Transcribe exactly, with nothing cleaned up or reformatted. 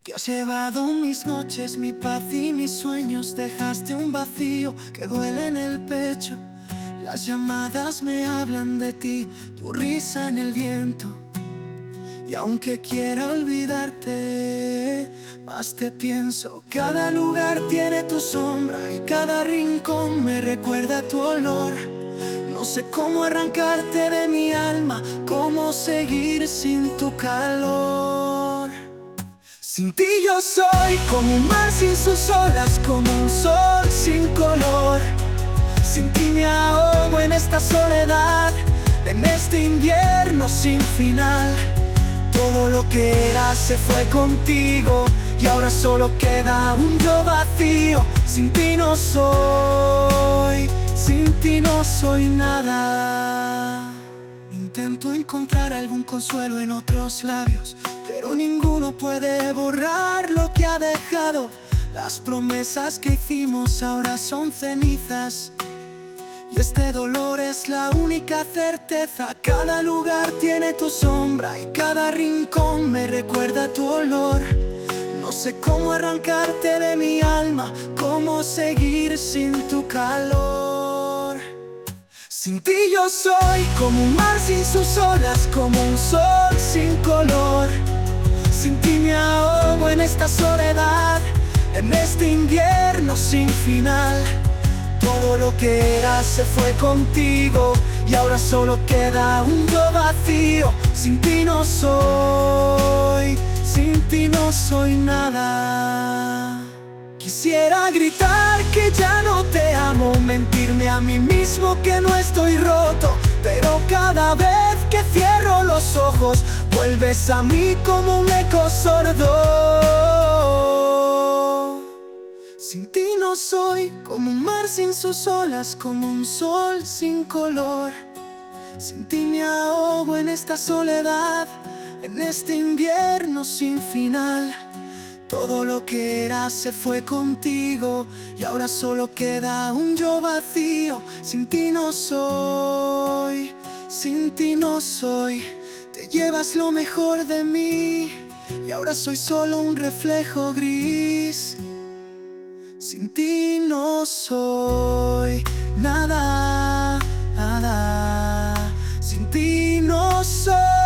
Te has llevado mis noches, mi paz y mis sueños. Dejaste un vacío que duele en el pecho. Las llamadas me hablan de ti, tu risa en el viento. Y aunque quiera olvidarte, más te pienso. Cada lugar tiene tu sombra y cada rincón me recuerda tu olor. No sé cómo arrancarte de mi alma, cómo seguir sin tu calor. Sin ti yo soy como un mar sin sus olas, como un sol sin color. Sin ti me ahogo en esta soledad, en este invierno sin final. Todo lo que era se fue contigo y ahora solo queda un yo vacío. Sin ti no soy, sin ti no soy nada. Intento encontrar algún consuelo en otros labios, pero ninguno puede borrar lo que ha dejado. Las promesas que hicimos ahora son cenizas, y este dolor es la única certeza. Cada lugar tiene tu sombra y cada rincón me recuerda tu olor. No sé cómo arrancarte de mi alma, cómo seguir sin tu calor. Sin ti yo soy como un mar sin sus olas, como un sol sin color. Sin ti me ahogo en esta soledad, en este invierno sin final. Todo lo que era se fue contigo y ahora solo queda un yo vacío. Sin ti no soy, sin ti no soy nada. Quisiera gritar que ya no te amo, mentirme a mí mismo que no estoy roto, pero cada vez que cierro los ojos vuelves a mí como un eco sordo. Sin ti no soy como un mar sin sus olas, como un sol sin color. Sin ti me ahogo en esta soledad, en este invierno sin final. Todo lo que era se fue contigo y ahora solo queda un yo vacío. Sin ti no soy, sin ti no soy. Te llevas lo mejor de mí y ahora soy solo un reflejo gris. Sin ti no soy nada, nada. Sin ti no soy.